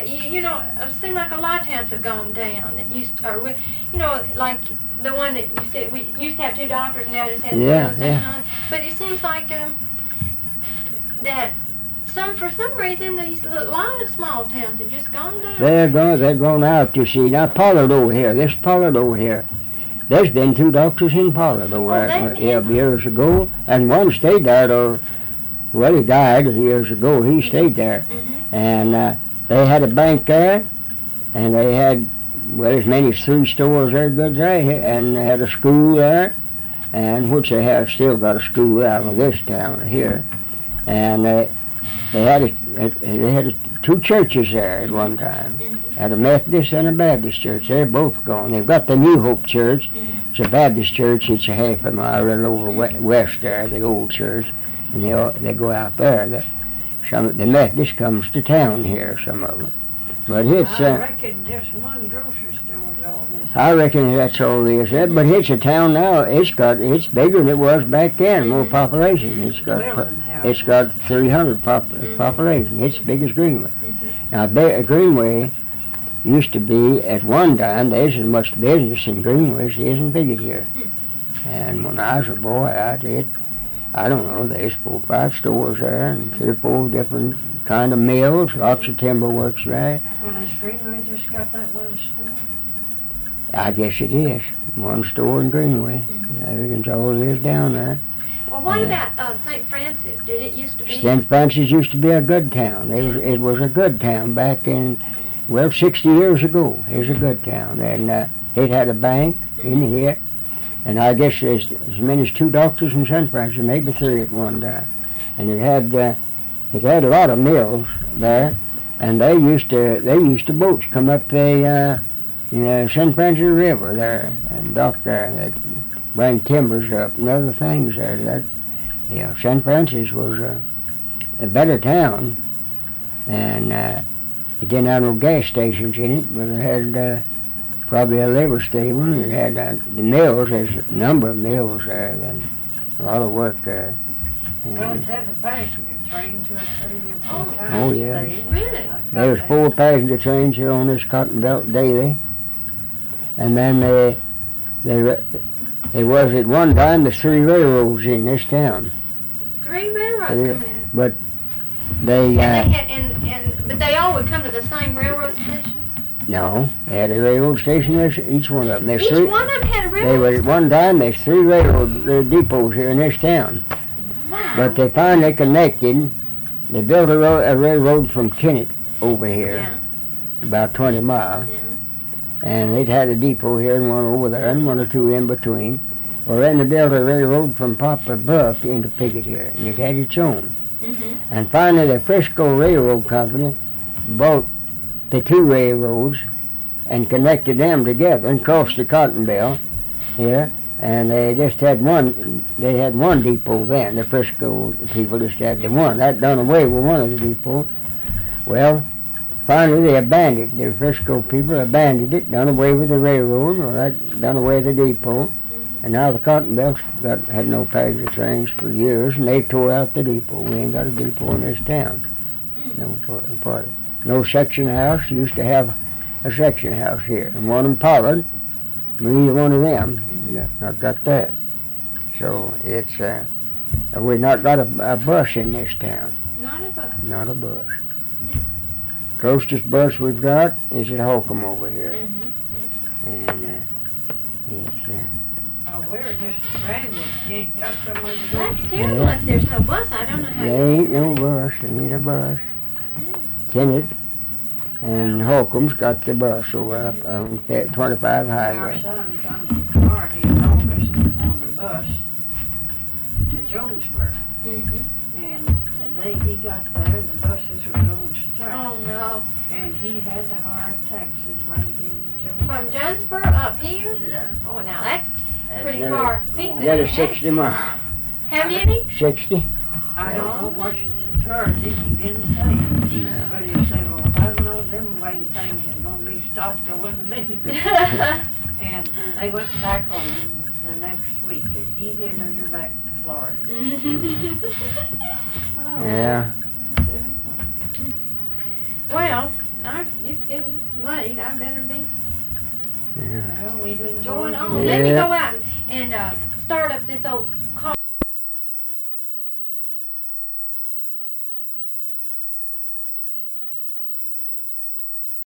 you know, it seems like a lot of towns have gone down that used to, or, you know, like the one that you said, we used to have 2 doctors, now just have the Yeah, real estate and all that. But it seems like that for some reason, these a lot of small towns have just gone down. They're gone out, you see. Now, Pollard over here, this Pollard over here, there's been 2 doctors in Pollard over years ago, and one stayed there till, well, he died years ago. He stayed there. And they had a bank there, and they had, well, as many as 3 stores there, goods there, and they had a school there, and which they have still got a school out of this town here. And they had 2 churches there at one time. Had a Methodist and a Baptist church. They're both gone. They've got the New Hope Church. It's a Baptist church. It's a half a mile right over west there, the old church, and they go out there. The Methodist comes to town here, some of them. But it's I reckon just one grocery store is all this. I reckon that's all it is. But it's a town now. It's bigger than it was back then. More population. It's got 300 population. It's big as Greenway. Now Greenway used to be at one time. There's as much business in Greenway as there is in Bigot here. And when I was a boy, I don't know, there's 4 or 5 stores there, and 3 or 4 different kind of mills, lots of timber works there. Well, has Greenway just got that one store? I guess it is. One store in Greenway. Everything's all it is down there. Well, what about St. Francis? Did it used to be? St. Francis used to be a good town. It was a good town back in, well, 60 years ago. It was a good town. And it had a bank in here. And I guess there's as many as 2 doctors in St. Francis, maybe 3 at one time. And it had a lot of mills there, and they used to boats come up the St. Francis River there and dock there. That bring timbers up and other things there. St. Francis was a better town, and it didn't have no gas stations in it, but it had probably a liver stable. It had the mills. There's a number of mills there, and a lot of work there. Well, it had a passenger train to a 3 or 4 times. Oh, yeah. Really? There's 4 passenger trains here on this cotton belt daily. And then there was at one time the 3 railroads in this town. 3 railroads come in. But they but they all would come to the same railroad station? No, they had a railroad station, each one of them. Each one of them had a railroad station? At one time, there's 3 railroad depots here in this town. Wow. But they finally connected. They built a railroad from Kennett over here, about 20 miles. Yeah. And they'd had a depot here and one over there and 1 or 2 in between. Well, then they built a railroad from Poplar Bluff into Pickett here, and it had its own. And finally, the Frisco Railroad Company bought the 2 railroads and connected them together and crossed the Cotton Belt here, and they just had one depot then. The Frisco people just had the one. That done away with one of the depots. Well, finally they abandoned, the Frisco people abandoned it, done away with the railroad, or that done away with the depot, and now the Cotton Belt's had no passenger trains for years, and they tore out the depot. We ain't got a depot in this town. No section house. Used to have a section house here, and one in Pollard. Neither one of them. Not got that. So it's we've not got a bus in this town. Not a bus. Not a bus. Closest bus we've got is at Holcomb over here, and it's. Oh, we're just stranded. You ain't got somewhere to go. That's terrible. If there's no bus, I don't know how. There ain't no bus. They need a bus. Kennett and Holcomb's got the bus over up on 25 Highway. Our son comes from Florida in August on the bus to Jonesboro. And the day he got there, the buses was on strike. Oh, no. And he had to hire taxis right in Jonesboro. From Jonesboro up here? Yeah. Oh, now that's pretty far. That is 60 miles. How many? 60? I don't know what she charged it, he didn't say. No. But he said, well, I don't know, them lane things are going to be stopped till when the minute. And they went back home the next week, and he headed her back to Florida. Yeah. Well, It's getting late. I better be Yeah. Well, we've enjoyed going it. on. Let me Yeah. go out and start up this old